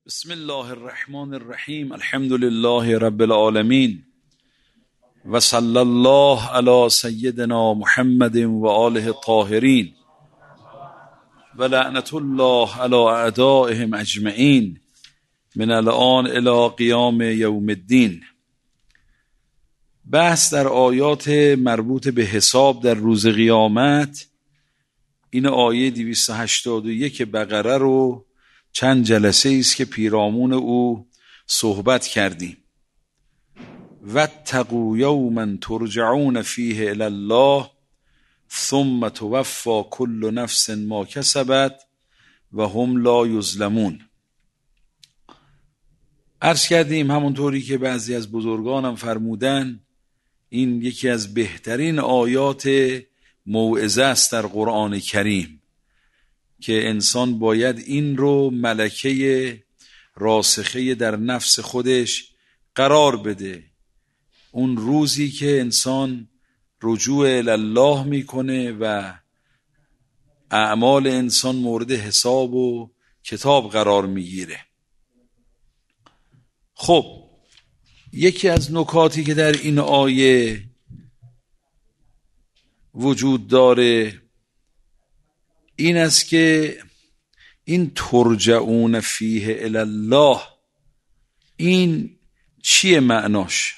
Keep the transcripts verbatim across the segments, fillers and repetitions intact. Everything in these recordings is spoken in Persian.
بسم الله الرحمن الرحیم. الحمد لله رب العالمین و صلی الله علی سیدنا محمد و آله الطاهرین و لعنت الله علی اعدائهم اجمعین من الان الی قیام یوم الدین. بحث در آیات مربوط به حساب در روز قیامت. این آیه دویست و هشتاد و یک بقره رو چند جلسه است که پیرامون او صحبت کردیم. واتقوا یوما ترجعون فیه الی الله ثم توفی کل نفس ما کسبت و هم لا یظلمون. عرض کردیم همونطوری که بعضی از بزرگانم فرمودن، این یکی از بهترین آیات موعظه است در قرآن کریم که انسان باید این رو ملکه راسخه در نفس خودش قرار بده. اون روزی که انسان رجوع الله میکنه و اعمال انسان مورد حساب و کتاب قرار میگیره. خب یکی از نکاتی که در این آیه وجود داره این است که این ترجعون فیه الی الله، این چیه معناش؟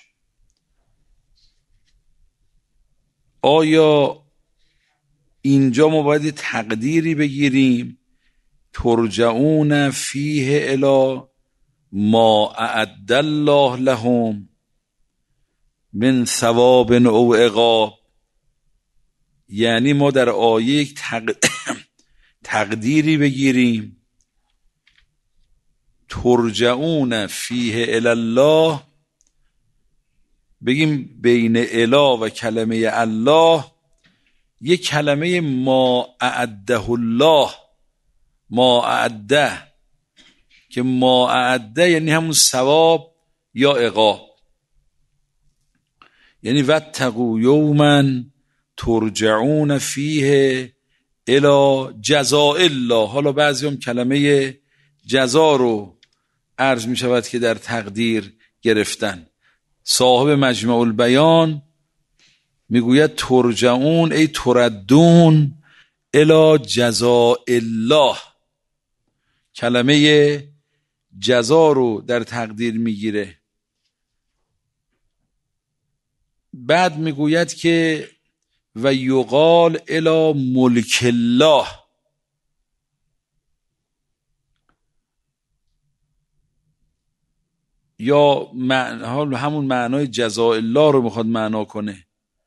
آیا اینجا ما باید تقدیری بگیریم ترجعون فیه الی ما اعد الله لهم من ثواب او عقاب؟ یعنی ما در آیه یک تق... تقدیری بگیریم ترجعون فیه الی الله، بگیم بین الی و کلمه الله یک کلمه ما اعده الله، ما اعده که ما اعده یعنی همون ثواب یا عقاب. یعنی واتقوا یوما ترجعون فیه الی جزاء الله. حالا بعضی هم کلمه جزا رو عرض می شود که در تقدیر گرفتن. صاحب مجمع البیان میگوید ترجعون ای تردون الی جزاء الله. کلمه جزا رو در تقدیر میگیره. بعد میگوید که و یقال الی ملک الله، یا همون معنای جزاء الله رو میخواد معنا کنه.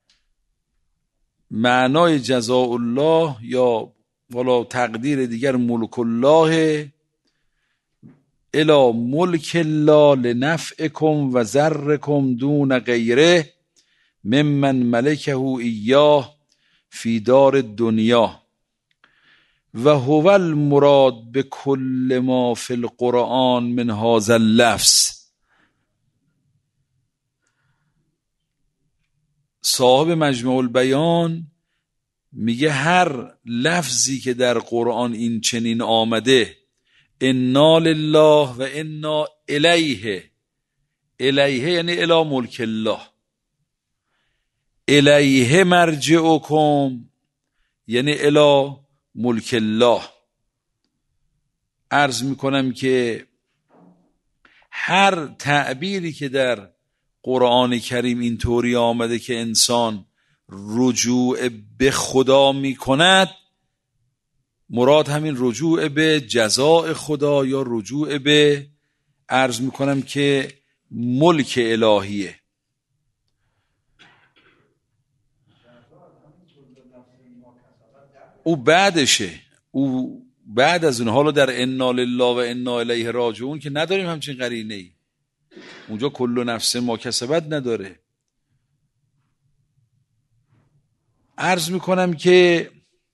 معنای جزاء الله یا والا تقدیر دیگر ملک الله، الی ملک الله لنفعکم و ضرکم دون غیره ممن ملکه ایاه فی دار الدنیا و هو المراد به کل ما فی القرآن من هذا اللفظ. صاحب مجمع البیان میگه هر لفظی که در قرآن این چنین آمده، انا لله و انا الیه، الیه یعنی الی ملک الله، الیه مرجعکم یعنی الی ملک الله. عرض میکنم که هر تعبیری که در قرآن کریم اینطوری آمده که انسان رجوع به خدا میکند، مراد همین رجوع به جزاء خدا یا رجوع به عرض میکنم که ملک الهیه. او بعدشه، او بعد از اون. حالا در انا لله و انا الیه راجعون که نداریم همچین قرینه ای، اونجا کل نفس ما کسبت نداره. عرض میکنم که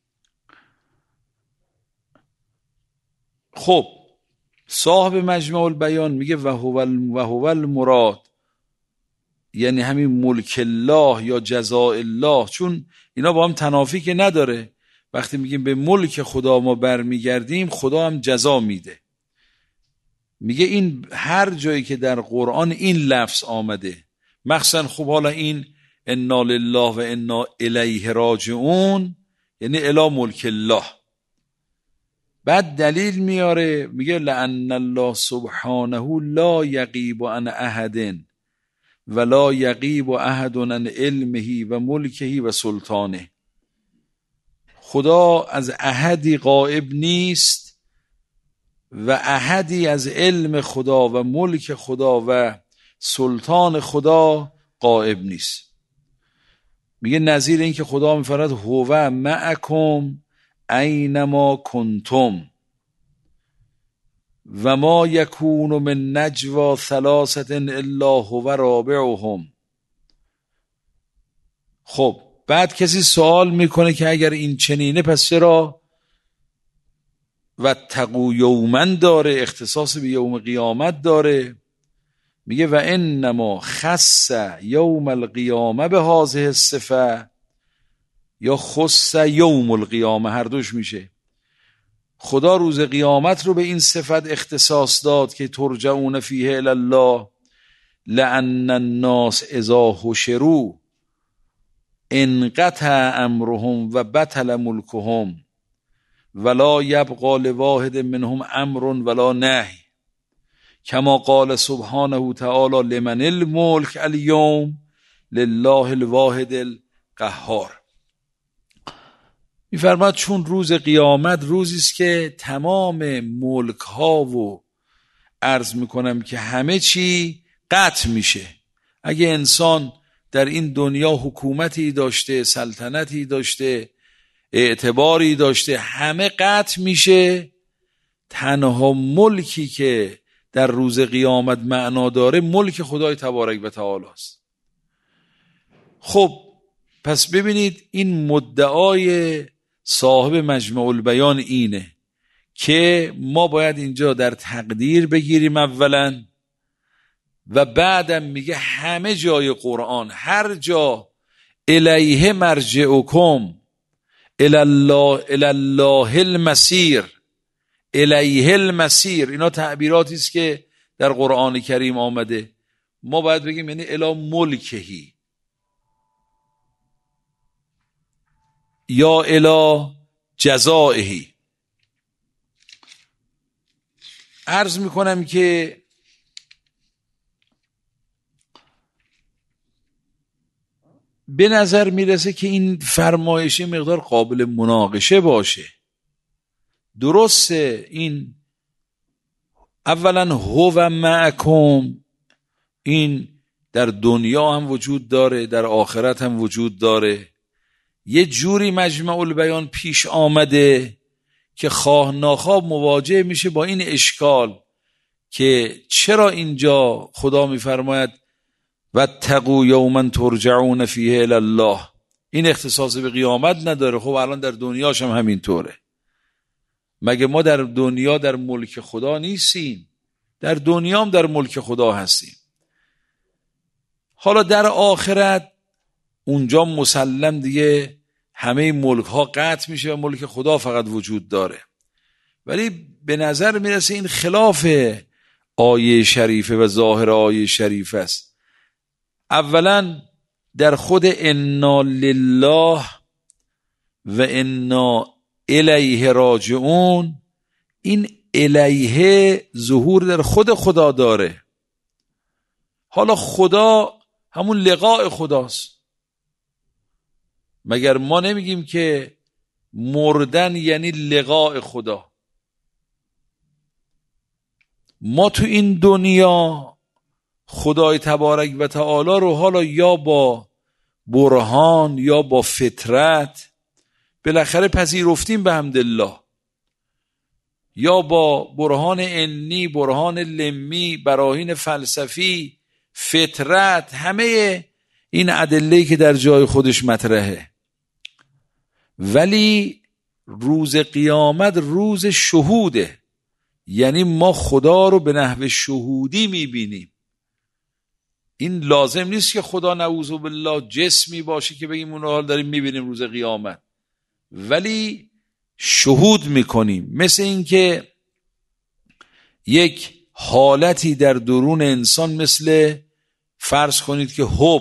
خب صاحب مجمع البیان میگه و هو المراد یعنی همین ملک الله یا جزاء الله، چون اینا با هم تنافی که نداره. وقتی میگیم به ملک خدا ما برمیگردیم، خدا هم جزا میده. میگه این هر جایی که در قرآن این لفظ آمده، مخصوصا خب حالا این انا لله و انا الیه راجعون، یعنی الی ملک الله، بعد دلیل میاره میگه لأن الله سبحانه لا یغیب عن احد ولا یغیب احد عن علمه و ملکه و سلطانه. خدا از احدی غائب نیست و احدی از علم خدا و ملک خدا و سلطان خدا غائب نیست. میگه نظیر این که خدا میفرماید هو معکم اینما کنتم و ما یکون من نجوا ثلاثه الا هو رابعهم. خب بعد کسی سوال میکنه که اگر این چنینه پس چرا واتقوا یوما داره، اختصاص به یوم قیامت داره؟ میگه و انما خص یوم القیامه به هذه الصفه یا خص یوم القیامه، هر دوش میشه. خدا روز قیامت رو به این صفت اختصاص داد که ترجعون فیه الی الله لأن الناس اذا حشروا انقطع امرهم و بطل ملکهم ولا یبقى لواحد منهم امر ولا نهی کما قال سبحانه تعالی لمن الملک اليوم لله الواحد القهار. می‌فرماید چون روز قیامت روزی است که تمام ملک ها و عرض میکنم که همه چی قطع میشه. اگه انسان در این دنیا حکومتی داشته، سلطنتی داشته، اعتباری داشته، همه قطع میشه. تنها ملکی که در روز قیامت معنا داره ملک خدای تبارک و تعالی است. خب پس ببینید این مدعای صاحب مجمع البیان اینه که ما باید اینجا در تقدیر بگیریم اولا و بعدم میگه همه جای قرآن هر جا الیه مرجعکم الی الله الی الله المسیر الیه المسیر، اینا تعبیراتی است که در قرآن کریم آمده. ما باید بگیم یعنی الی ملکهی یا الی جزائهی. عرض میکنم که به نظر میرسه که این فرمایش مقدار قابل مناقشه باشه. درسته این اولا هو معکم این در دنیا هم وجود داره، در آخرت هم وجود داره. یه جوری مجمع البیان پیش آمده که خواه ناخواه مواجه میشه با این اشکال که چرا اینجا خدا میفرماید واتقوا یوما ترجعون فیه الی الله، این اختصاص به قیامت نداره. خب الان در دنیاش هم همینطوره. مگه ما در دنیا در ملک خدا نیستیم؟ در دنیا هم در ملک خدا هستیم. حالا در آخرت اونجا مسلم دیگه همه ملک ها قطع میشه و ملک خدا فقط وجود داره. ولی به نظر میرسه این خلاف آیه شریفه و ظاهر آیه شریف است. اولا در خود انا لله و انا الیه راجعون، این الیه ظهور در خود خدا داره. حالا خدا همون لقاء خداست. مگر ما نمیگیم که مردن یعنی لقاء خدا؟ ما تو این دنیا خدای تبارک و تعالی رو حالا یا با برهان یا با فطرت بالاخره پذیرفتیم به حمدالله، یا با برهان عنی، برهان لمی، براهین فلسفی، فطرت، همه این ادله‌ای که در جای خودش مطرحه. ولی روز قیامت روز شهوده، یعنی ما خدا رو به نحو شهودی میبینیم. این لازم نیست که خدا نعوذ بالله جسمی باشه که بگیم اون رو حال داریم میبینیم روز قیامت، ولی شهود میکنیم. مثل این که یک حالتی در درون انسان مثل فرض کنید که حب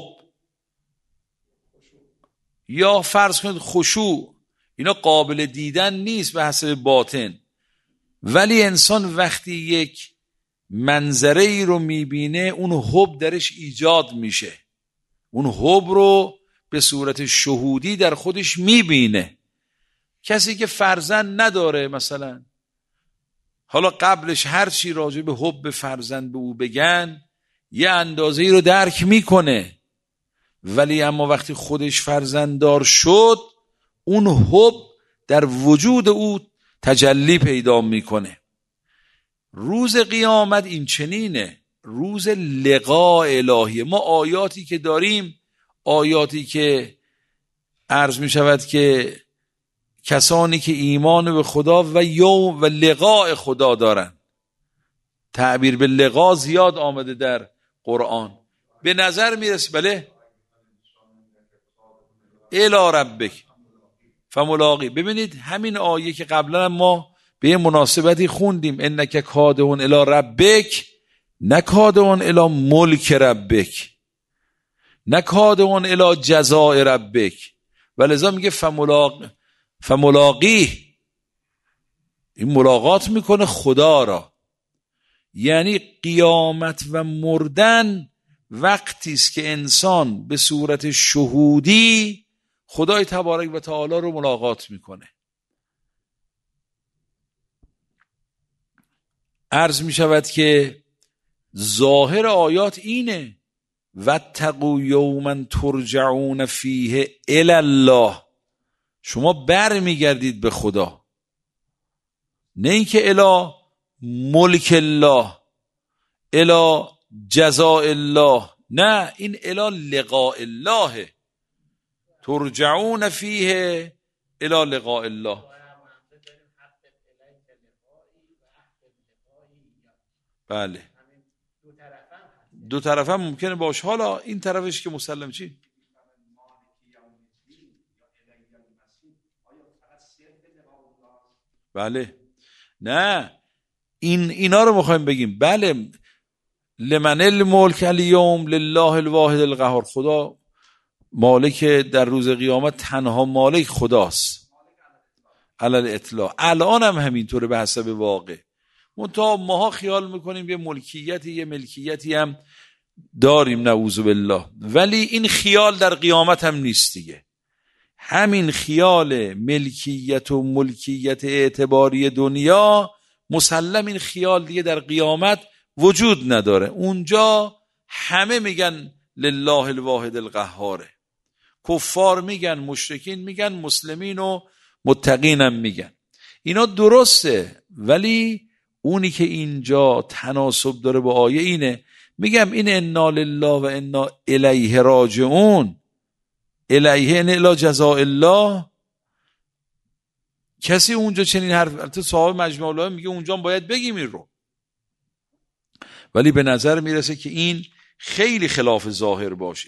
یا فرض کنید خشوع، اینا قابل دیدن نیست به حسب باطن، ولی انسان وقتی یک منظره ای رو میبینه اون حب درش ایجاد میشه، اون حب رو به صورت شهودی در خودش میبینه. کسی که فرزند نداره مثلا، حالا قبلش هر چی راجع به حب فرزند به او بگن یه اندازه ای رو درک میکنه، ولی اما وقتی خودش فرزنددار شد اون حب در وجود او تجلی پیدا میکنه. روز قیامت این چنینه، روز لقاء الهی. ما آیاتی که داریم، آیاتی که عرض می شود که کسانی که ایمان به خدا و یوم و لقاء خدا دارن، تعبیر به لقاء زیاد آمده در قرآن. به نظر میرسه بله الی ربک فملاقی. ببینید همین آیه که قبلا ما به یه مناسبتی خوندیم، انک کادحون الی ربک، نه کادحون الی ملک ربک، نه کادحون الی جزاء ربک، ولذا میگه فملاق فملاقی، این ملاقات میکنه خدا را. یعنی قیامت و مردن وقتی است که انسان به صورت شهودی خدای تبارک و تعالی رو ملاقات میکنه. عرض می شود که ظاهر آیات اینه، واتقوا یوما ترجعون فیه الی الله، شما بر می گردید به خدا، نه اینکه الی ملک الله الی جزاء الله، نه این الی لقاء الله، ترجعون فیه الی لقاء الله. بله دو طرف هم ممکنه باشه. حالا این طرفش که مسلم چی؟ بله نه این اینا رو میخوایم بگیم. بله لمن الملک الیوم لله الواحد القهار، خدا مالک در روز قیامت تنها مالک خداست علی الاطلاق. الان هم همینطوره به حسب واقع، منتها ماها خیال میکنیم یه ملکیتی یه ملکیتی هم داریم نعوذ بالله، ولی این خیال در قیامت هم نیست دیگه. همین خیال ملکیت و ملکیت اعتباری دنیا مسلم این خیال دیگه در قیامت وجود نداره. اونجا همه میگن لله الواحد القهاره، کفار میگن، مشرکین میگن، مسلمین و متقین هم میگن. اینا درسته، ولی اونی که اینجا تناسب داره با آیه اینه، میگم این انا لله و انا الیه راجعون، الیه ان الی جزاء الله. کسی اونجا چنین حرف، البته صاحب مجمع العلماء میگه اونجا باید بگیم این رو، ولی به نظر میرسه که این خیلی خلاف ظاهر باشه.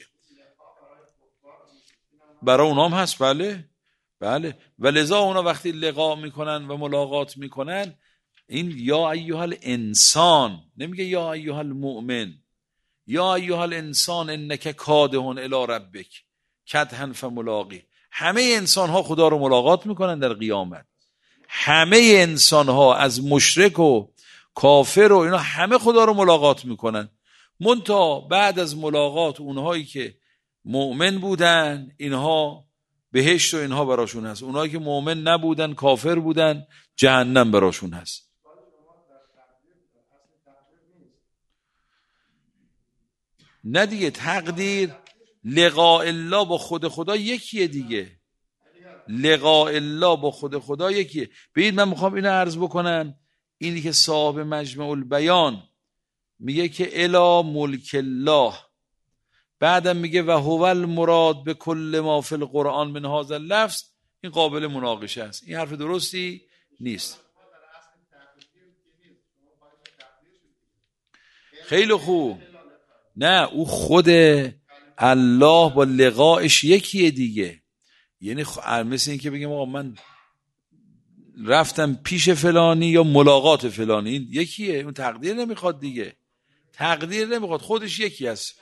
برای اونام هست بله بله، ولذا اونا وقتی لقا میکنن و ملاقات میکنن این یا ایها الانسان، نمیگه یا ایها المؤمن، یا ایها الانسان انک کادحون الی ربک کدحا فملاقی. همه انسان ها خدا رو ملاقات میکنن در قیامت، همه انسان ها از مشرک و کافر و اینا همه خدا رو ملاقات میکنن. منتها بعد از ملاقات اونهایی که مؤمن بودن اینها بهشت و اینها براشون هست، اونهایی که مؤمن نبودن کافر بودن جهنم براشون هست. نه دیگه تقدیر لقاء الله با خود خدا یکیه دیگه، لقاء الله با خود خدا یکیه. ببین من میخوام اینو عرض بکنم، اینی که صاحب مجمع البیان میگه که الی ملک الله، بعدم میگه و هو المراد به کل ما فی القرآن من هذا اللفظ، این قابل مناقشه است. این حرف درستی نیست. خیلی خوب، نه او خود الله با لقائش یکیه دیگه. یعنی مثل این که بگیم آقا من رفتم پیش فلانی یا ملاقات فلانی، این یکیه، اون تقدیر نمیخواد دیگه، تقدیر نمیخواد، خودش یکی است.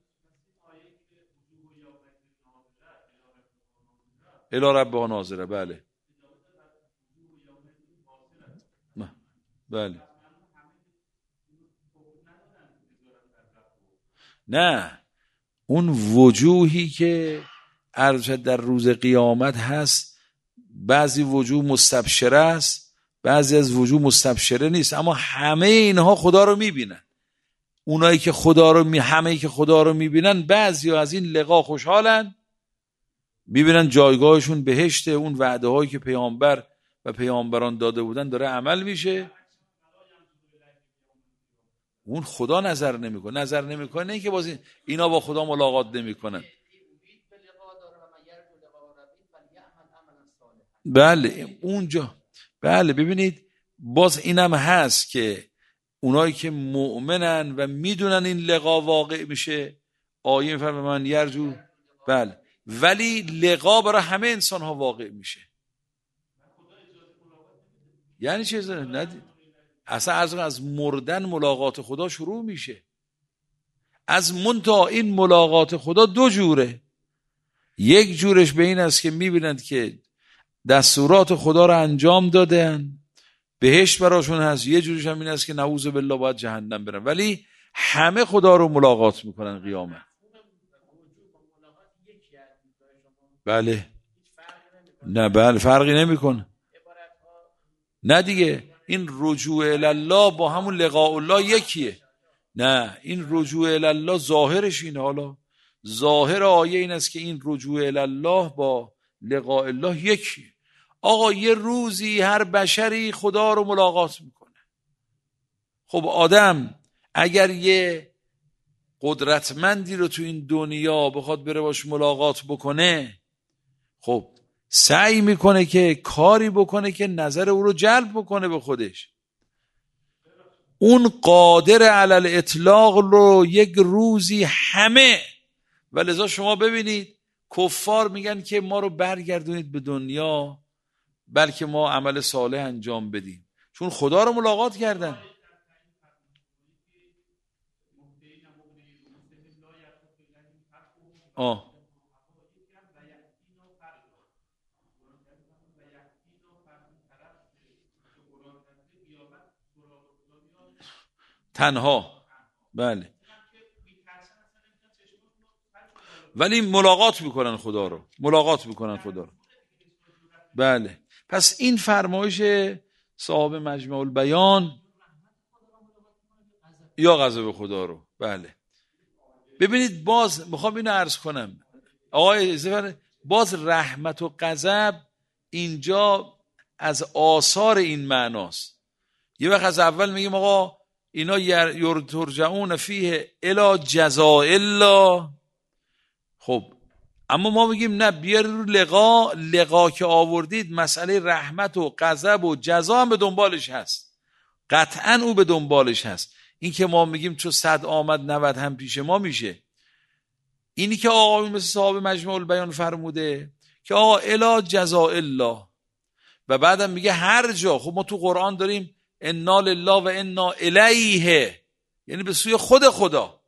الی ربها ناظره. بله بله. نه، اون وجوهی که عرض شد در روز قیامت هست، بعضی وجوه مستبشره است، بعضی از وجوه مستبشره نیست، اما همه اینها خدا رو میبینن. اونایی که خدا رو می همه‌ای که خدا رو میبینن، بعضی از این لقا خوشحالن، میبینن جایگاهشون بهشته، اون وعده هایی که پیامبر و پیامبران داده بودن داره عمل میشه. اون خدا نظر نمیکنه، نظر نمیکنه نه اینکه باز اینا با خدا ملاقات نمیکنن. بله اونجا، بله ببینید باز اینم هست که اونایی که مؤمنن و میدونن این لقا واقع میشه، آیه میفرمه من یرجو، بله، ولی لقا برای همه انسان ها واقع میشه. یعنی چیز ندید اصلا از از مردن ملاقات خدا شروع میشه. از منتها این ملاقات خدا دو جوره، یک جورش به این است که میبینند که دستورات خدا رو انجام دادن، بهشت براشون هست، یه جورش هم این است که نعوذ بالله باید جهنم برن، ولی همه خدا رو ملاقات میکنن قیامت. بله نه، بله فرقی نمیکنه، نه دیگه این رجوع الله با همون لقاء الله یکیه. نه این رجوع الله ظاهرش این، حالا ظاهر آیه این است که این رجوع الله با لقاء الله یکیه. آقا یه روزی هر بشری خدا رو ملاقات میکنه. خب آدم اگر یه قدرتمندی رو تو این دنیا بخواد بره باش ملاقات بکنه، خب سعی میکنه که کاری بکنه که نظر او رو جلب بکنه به خودش. اون قادر علی الاطلاق رو یک روزی همه، ولذا شما ببینید کفار میگن که ما رو برگردونید به دنیا بلکه ما عمل صالح انجام بدیم، چون خدا رو ملاقات کردن. آه تنها، بله، ولی ملاقات میکنن خدا رو، ملاقات میکنن خدا رو. بله پس این فرمایش صاحب مجمع البیان یا غضب خدا رو. بله ببینید باز میخوام اینو عرض کنم آقای زفر، باز رحمت و غضب اینجا از آثار این معناست. یه وقت از اول میگیم آقا اینا یرجعون فیه الی جزاء الله، خب اما ما میگیم نه، بیار رو لقا، لقا که آوردید مسئله رحمت و غضب و جزا هم به دنبالش هست، قطعا او به دنبالش هست. این که ما میگیم چو صد آمد نود هم پیش ما میشه، اینی که آقا مثل صاحب مجمع البیان فرموده که آقا الی جزاء الله، و بعدم میگه هر جا. خب ما تو قرآن داریم انا لله و انا الیه، یعنی به سوی خود خدا،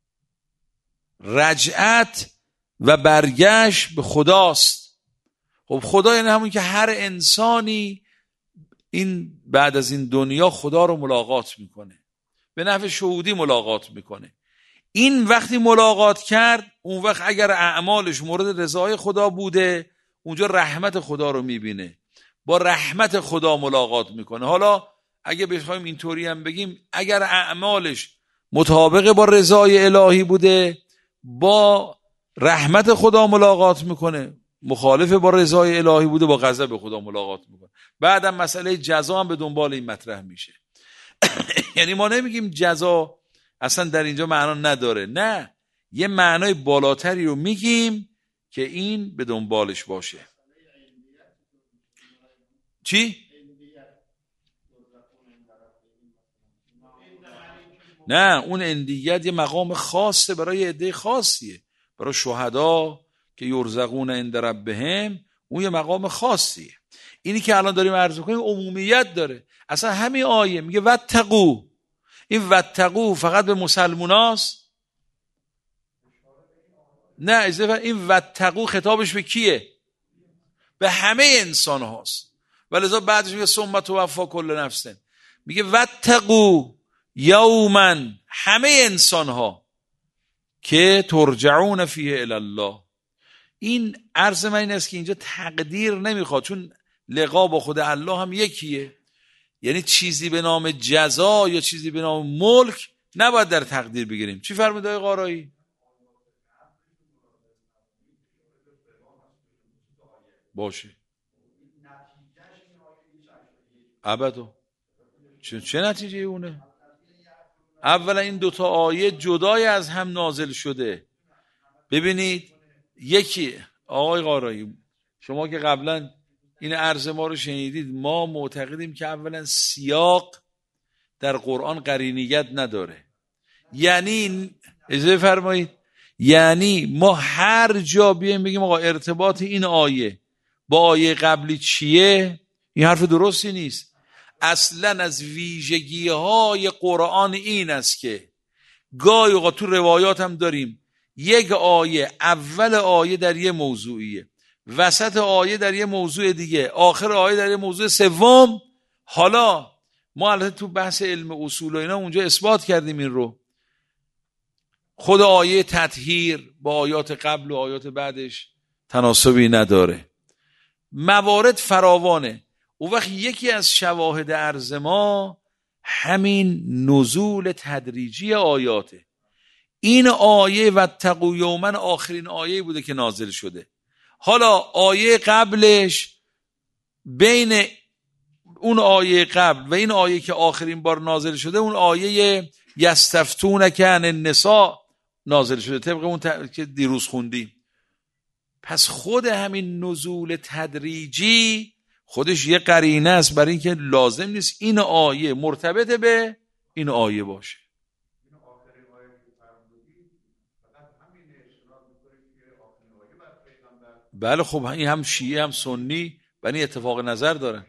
رجعت و برگشت به خداست. خب خدا یعنی همون که هر انسانی این بعد از این دنیا خدا رو ملاقات میکنه، به نفع شهودی ملاقات میکنه. این وقتی ملاقات کرد، اون وقت اگر اعمالش مورد رضای خدا بوده، اونجا رحمت خدا رو میبینه، با رحمت خدا ملاقات میکنه. حالا اگه بخوایم اینطوری هم بگیم، اگر اعمالش مطابق با رضای الهی بوده، با رحمت خدا ملاقات میکنه، مخالف با رضای الهی بوده، با غضب خدا ملاقات میکنه. بعدم مسئله جزا هم به دنبال این مطرح میشه. یعنی ما نمیگیم جزا اصلا در اینجا معنا نداره، نه، یه معنای بالاتری رو میگیم که این به دنبالش باشه. چی؟ نه، اون اندیت یه مقام خاصه برای عده خاصیه، برای شهدا که یرزقون عند ربهم، اون یه مقام خاصیه. اینی که الان داریم عرض کنیم عمومیت داره. اصلا همین آیه میگه واتقوا، این واتقوا فقط به مسلموناست؟ نه، این واتقوا خطابش به کیه؟ به همه انسان هاست. ولذا بعدش میگه ثم توفی کل نفس، میگه واتقوا یوما، همه انسان ها که ترجعون فیه الی الله. این عرض من این است که اینجا تقدیر نمیخواد، چون لقا با خود الله هم یکیه، یعنی چیزی به نام جزا یا چیزی به نام ملک نباید در تقدیر بگیریم. چی فرمود آقای قارایی؟ باشه ابدا. چه, چه نتیجه اونه؟ اولا این دوتا آیه جدای از هم نازل شده. ببینید یکی، آقای قارایی شما که قبلا این عرض ما رو شنیدید، ما معتقدیم که اولا سیاق در قرآن قرینیت نداره. یعنی اجازه فرمایید، یعنی ما هر جا بیایم بگیم آقا ارتباط این آیه با آیه قبلی چیه، این حرف درستی نیست. اصلا از ویژگی های قرآن این است که گاهی اوقات تو روایات هم داریم یک آیه اول آیه در یه موضوعیه، وسط آیه در یه موضوع دیگه، آخر آیه در یه موضوع سوم. حالا ما البته تو بحث علم اصول و اینا اونجا اثبات کردیم این رو، خود آیه تطهیر با آیات قبل و آیات بعدش تناسبی نداره. موارد فراوانه. اون وقت یکی از شواهد عرض ما همین نزول تدریجی آیاته. این آیه واتقوا یوما آخرین آیه بوده که نازل شده. حالا آیه قبلش، بین اون آیه قبل و این آیه که آخرین بار نازل شده، اون آیه یستفتونک عن النساء نازل شده طبق اون ت... که دیروز خوندیم. پس خود همین نزول تدریجی خودش یه قرینه است برای اینکه لازم نیست این آیه مرتبط به این آیه باشه. بله خب این هم شیعه هم سنی بنی اتفاق نظر دارن.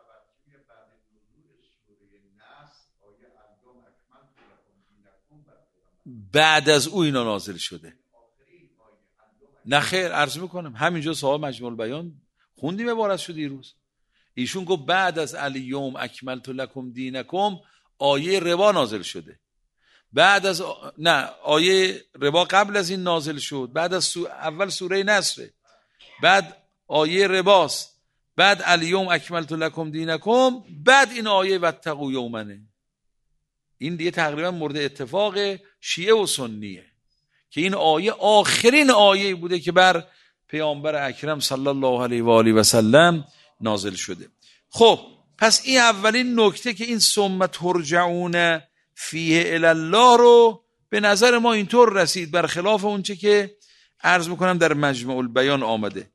بعد از او اینا نازل شده. نه خیر، عرض میکنم همینجا صاحب مجموع البیان خوندیم عبارت شد دیروز. ایشون گفت بعد از الیوم اکملت لکم دینکم آیه ربا نازل شده. بعد از آ... نه آیه ربا قبل از این نازل شد، بعد از سو... اول سوره نصر، بعد آیه رباست، بعد الیوم اکملت لکم دینکم، بعد این آیه واتقوا یومنه. این دیگه تقریبا مورد اتفاق شیعه و سنیه که این آیه آخرین آیه بوده که بر پیامبر اکرم صلی الله علیه و آله و سلم نازل شده. خب پس این اولین نکته که این ثم ترجعون فیه الی الله رو به نظر ما اینطور رسید، برخلاف اون چه که عرض میکنم در مجمع البیان آمده.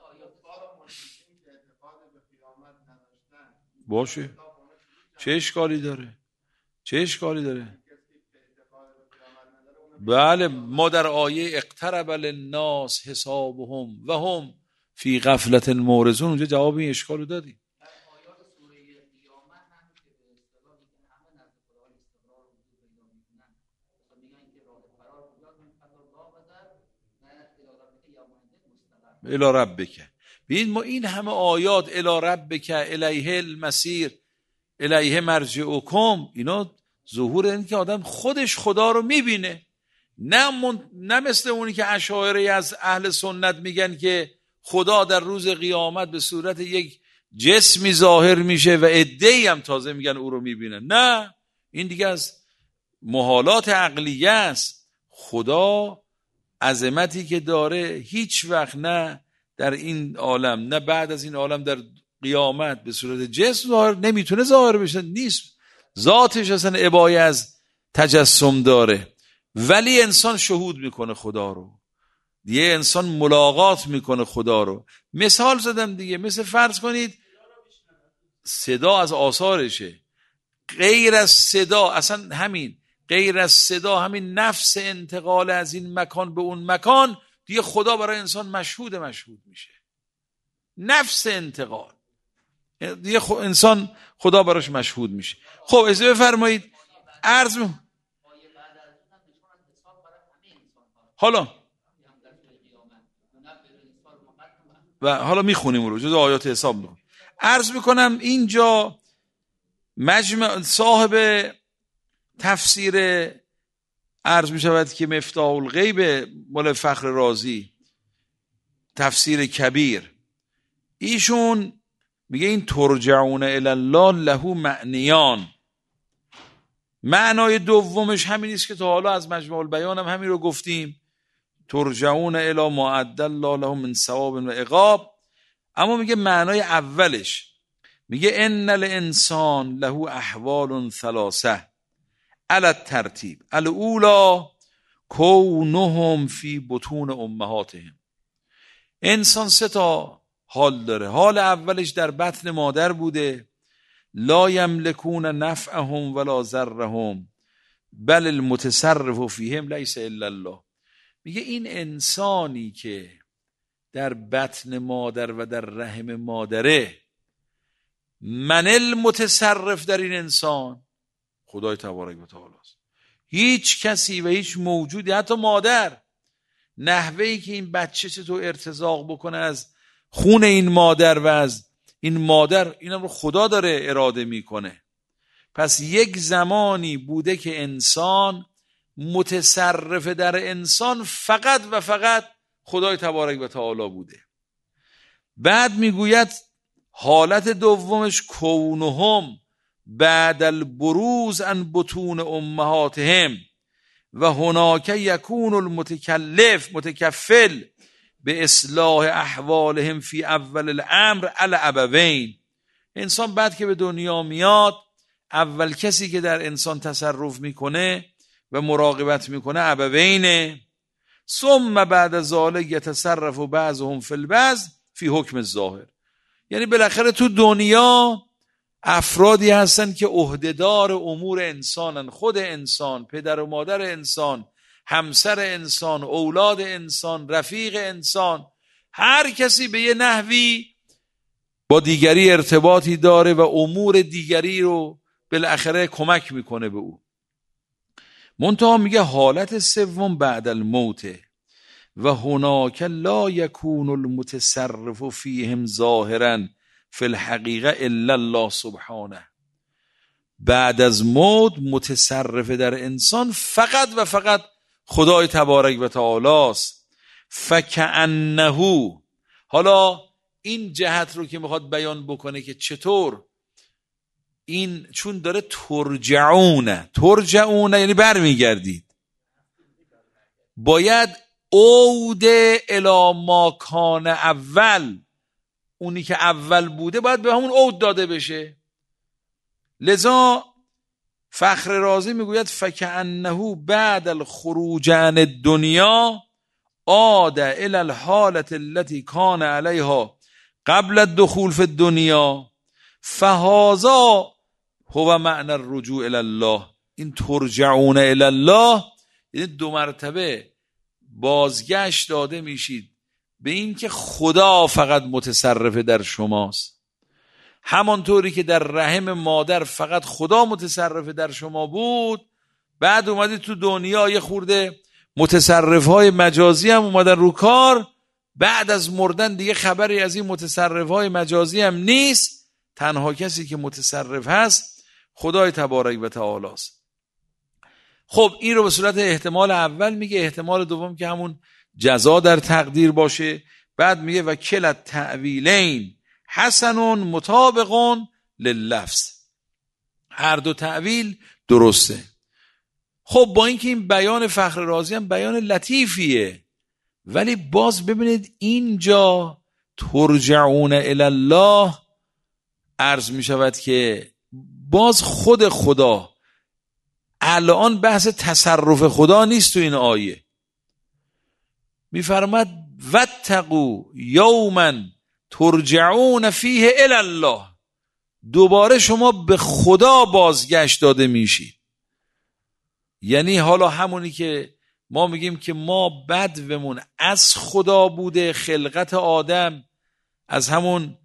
باشه چه اشکالی داره؟ چه اشکالی داره؟ بله ما در آیه اقترب للناس حسابهم و هم فی غفلت معرضون اونجا جواب این اشکالو دادیم. الی ربک. ببین ما این همه آیات الی ربک الیه المسیر الیه مرجعکم، اینا ظهور این که آدم خودش خدا رو میبینه، نه من... نه مثل اونی که اشاعره از اهل سنت میگن که خدا در روز قیامت به صورت یک جسمی ظاهر میشه و عده‌ای هم تازه میگن او رو میبینن. نه، این دیگه از محالات عقلیه است. خدا عظمتی که داره هیچ وقت نه در این عالم نه بعد از این عالم در قیامت به صورت جسم ظاهر نمیتونه ظاهر بشه، نیست. ذاتش اصلا ابای از تجسم داره، ولی انسان شهود میکنه خدا رو، دیگه انسان ملاقات میکنه خدا رو. مثال زدم دیگه، مثل فرض کنید صدا از آثارشه، غیر از صدا اصلا همین غیر از صدا همین نفس انتقال از این مکان به اون مکان دیگه خدا برای انسان مشهود مشهود میشه. نفس انتقال دیگه خ... انسان خدا براش مشهود میشه. خب اجازه بفرمایید عرض م... حالا و حالا میخونیم اون رو جز آیات حساب میکنم. عرض میکنم اینجا مجمع صاحب تفسیر عرض میشود که مفتاح الغیب مال فخر رازی، تفسیر کبیر، ایشون میگه این ترجعون الی الله له معنیان. معنای دومش همین است که تا حالا از مجمع البیان هم همین رو گفتیم، ترجعون الی ما اعد الله له من ثواب و عقاب. اما میگه معنای اولش میگه ان الانسان له احوال ثلاثه علی الترتیب الاولی کونهم فی بطون امهاتهم. انسان سه تا حال داره. حال اولش در بطن مادر بوده، لا یملکون نفعهم ولا ضرهم بل المتصرف فیهم لیس الا الله. میگه این انسانی که در بطن مادر و در رحم مادره، من المتصرف در این انسان خدای تبارک و تعالی است. هیچ کسی و هیچ موجودی، حتی مادر، نحوهی که این بچه چطور ارتزاق بکنه از خون این مادر و از این مادر، اینم رو خدا داره اراده میکنه. پس یک زمانی بوده که انسان متصرف در انسان فقط و فقط خدای تبارک و تعالی بوده. بعد میگوید حالت دومش کونهم بعد البروز عن بطون امهاتهم و هناک یکون المتکلف متکفل به اصلاح احوالهم فی اول الامر الابوین. انسان بعد که به دنیا میاد، اول کسی که در انسان تصرف میکنه و مراقبت میکنه ابوینه. ثم بعد ذلک یتصرف بعضهم فی البعض فی حکم الظاهر. یعنی بالاخره تو دنیا افرادی هستن که عهدهدار امور انسانن، خود انسان، پدر و مادر انسان، همسر انسان، اولاد انسان، رفیق انسان، هر کسی به یه نحوی با دیگری ارتباطی داره و امور دیگری رو بالاخره کمک میکنه به او. منتها میگه حالت سوم بعد الموت و هناک لا یکون المتصرف فیهم ظاهرا فی الحقیقه الا الله سبحانه. بعد از موت متصرف در انسان فقط و فقط خدای تبارک و تعالی است. فکأنه، حالا این جهت رو که میخواد بیان بکنه که چطور این، چون داره ترجعونه ترجعونه یعنی برمیگردید، باید عود الی ما کان اول، اونی که اول بوده باید به همون عود داده بشه. لذا فخر رازی میگوید فکأنه بعد الخروج عن الدنیا عاد الی الحالة التي کان علیها قبل الدخول فی الدنیا فهذا هو معنی الرجوع الی الله. این ترجعون الی الله یعنی دو مرتبه بازگشت داده میشید به این که خدا فقط متصرف در شماست. همانطوری که در رحم مادر فقط خدا متصرف در شما بود، بعد اومدید تو دنیا یه خورده متصرف های مجازی هم اومدن رو کار. بعد از مردن دیگه خبری از این متصرف های مجازی هم نیست. تنها کسی که متصرف هست خدای تبارک و تعالی است. خب این رو به صورت احتمال اول میگه. احتمال دوم که همون جزا در تقدیر باشه. بعد میگه و کل التأویلین حسن مطابق لللفظ، هر دو تأویل درسته. خب با اینکه این بیان فخر رازی هم بیان لطیفیه، ولی باز ببینید اینجا ترجعون الی الله عرض می شود که باز خود خدا، الان بحث تصرف خدا نیست تو این آیه. میفرماد واتقوا یوما ترجعون فیه الی الله، دوباره شما به خدا بازگشت داده میشید. یعنی حالا همونی که ما میگیم که ما بدومون از خدا بوده، خلقت آدم از همون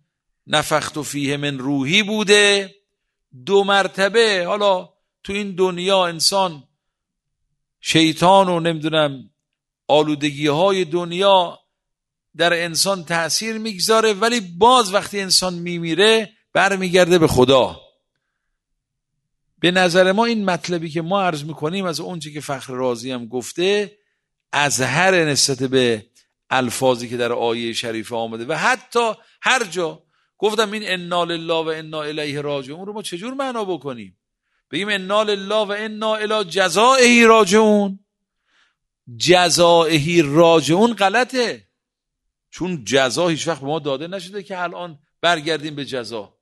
نفخت فیه من روحی بوده. دو مرتبه حالا تو این دنیا انسان شیطان و نمیدونم آلودگی های دنیا در انسان تأثیر میگذاره، ولی باز وقتی انسان میمیره برمیگرده به خدا. به نظر ما این مطلبی که ما عرض میکنیم از اونچه که فخر رازی هم گفته اظهر نسبت به الفاظی که در آیه شریفه آمده و حتی هر جا گفتم این انا لله و انا الیه راجعون رو ما چجور معنا بکنیم؟ بگیم انا لله و انا الی جزائه راجعون؟ جزائه راجعون غلطه، چون جزا هیچ وقت به ما داده نشده که الان برگردیم به جزا.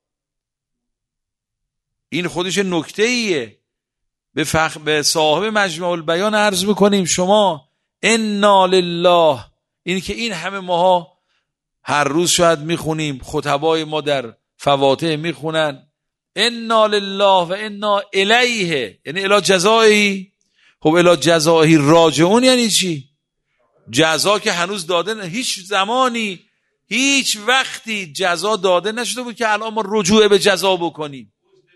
این خودش نکته ایه. به, فخ... به صاحب مجمع البیان عرض میکنیم شما انا لله، این که این همه ماها هر روز شاید میخونیم، خطبای ما در فواتح میخونن انا لله و انا الیه، یعنی الی جزایی. خب الی جزایی راجعون یعنی چی؟ جزا که هنوز داده نه. هیچ زمانی هیچ وقتی جزا داده نشده بود که الان ما رجوع به جزا بکنیم.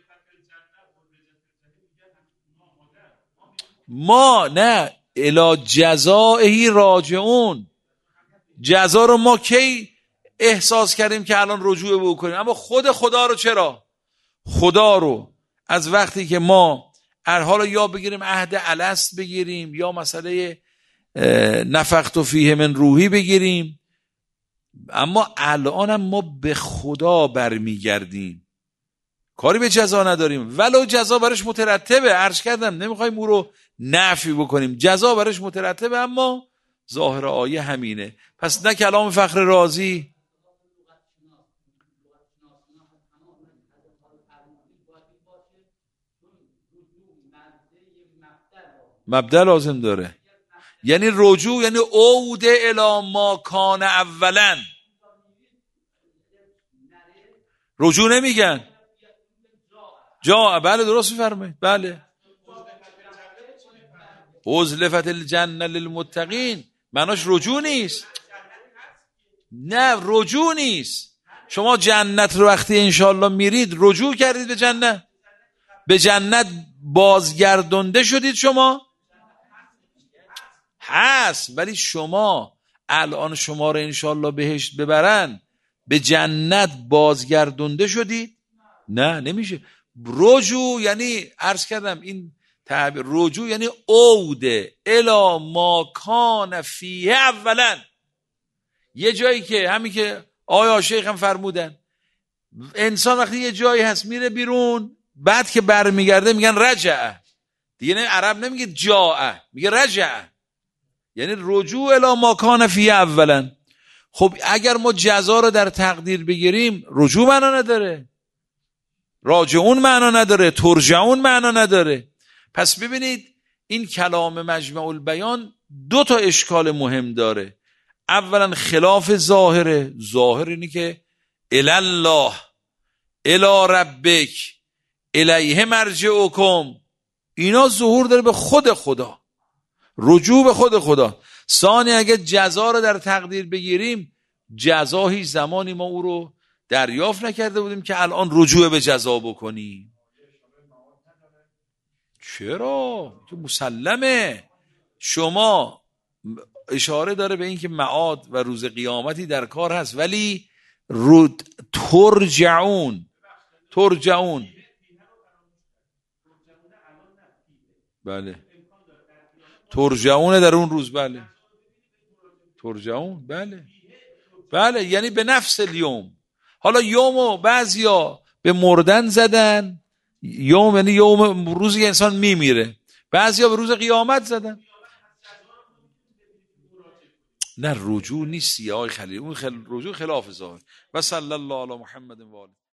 ما نه الی جزایی راجعون. جزا رو ما کی احساس کردیم که الان رجوع بکنیم؟ اما خود خدا رو چرا؟ خدا رو از وقتی که ما حالا یا بگیریم عهد الست بگیریم یا مسئله نفخت فیه من روحی بگیریم، اما الانم ما به خدا برمیگردیم، کاری به جزا نداریم. ولو جزا برش مترتبه، عرض کردم نمیخوایم او رو نفی بکنیم، جزا برش مترتبه، اما ظاهر آیه همینه. پس نه کلام فخر رازی مبدأ لازم داره، یعنی رجوع، یعنی عود الی ما کان اولا. رجوع نمیگن جا، بله درست میفرمایید، بله. ازلفت الجنه للمتقین معناش رجوع نیست، نه رجوع نیست. شما جنت رو وقتی انشالله میرید رجوع کردید به جنت، به جنت بازگردنده شدید، شما هست، ولی شما الان شما رو انشالله بهشت ببرن به جنت بازگردنده شدید؟ نه نمیشه. رجوع یعنی عرض کردم این تعبیر رجوع یعنی عوده الی ما کان فیه اولا. یه جایی که همین که آیا شیخ هم فرمودن انسان وقتی یه جایی هست میره بیرون بعد که برمیگرده میگن رجعه دیگه، نه عرب نمیگه جاء، میگه رجعه، یعنی رجوع الی ما کان فیه اولا. خب اگر ما جزا رو در تقدیر بگیریم رجوع معنا نداره، راجعون معنا نداره، ترجعون معنا نداره. پس ببینید این کلام مجمع البیان دو تا اشکال مهم داره. اولا خلاف ظاهره، ظاهر اینی که الی الله الی ربک الیه مرجعکم، اینا ظهور داره به خود خدا، رجوع به خود خدا. ثانی اگه جزا رو در تقدیر بگیریم، جزا هیچ زمانی ما او رو دریافت نکرده بودیم که الان رجوع به جزا بکنیم. چرا؟ که مسلمه. شما اشاره داره به این که معاد و روز قیامتی در کار هست، ولی رود ترجعون ترجعون بله ترجعون در اون روز، بله ترجعون، بله بله یعنی به نفس الیوم. حالا یومو بعضیا به مردن زدن، یوم یعنی یوم روزی که انسان میمیره، بعضیا به روز قیامت زدن. نه رجوع نیست یا آقای خلیل، اون خل... رجوع خلاف ظاهر. و صلی الله علی محمد و آله.